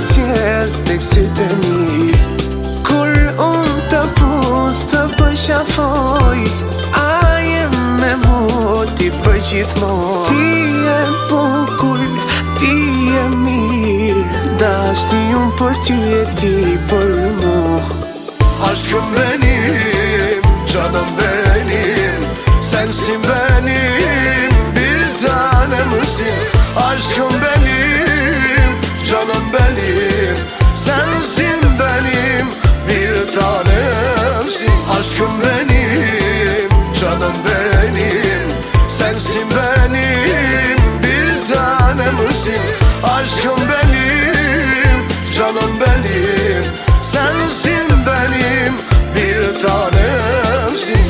sjell tek sytë e mi. Kur unë të pus të përshafoj, a jem me mu ti për gjithmonë. Ti e bukur, ti e mirë, dashni unë për ty e ti për mu. Aşkım benim, canım benim, sensin benim, bir tanemsin. Aşkım benim, canım benim, sensin benim, bir tanemsin. Aşkım benim, canım benim, sensin benim, bir tanemsin. Aşkım benim, canım benim, sensin benim, bir tanemsin.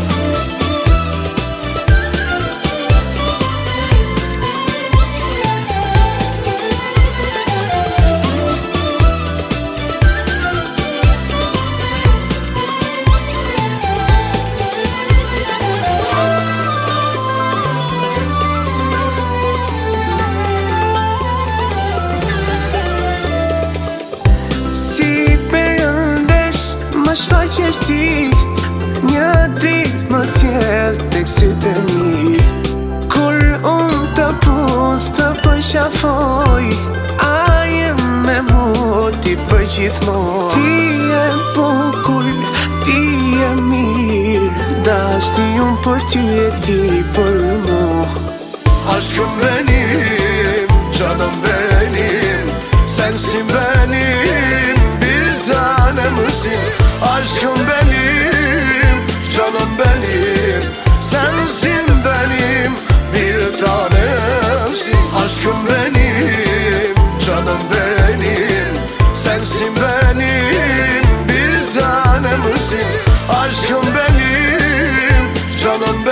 Shfaqesh ti, një dritë më sjell tek sytë e mi. Kur unë të pus të përshafoj, a jem me mu ti për gjithmonë. Ti e bukur, ti e mirë, dashni unë për ty e ti për mu. Aşkım benim, canım benim, sensin benim, bir tanemsin. Aşkım benim, canım benim, sensin benim, bir tanemsin. Aşkım benim, canım benim, sensin benim, bir tanemsin. Aşkım benim, canım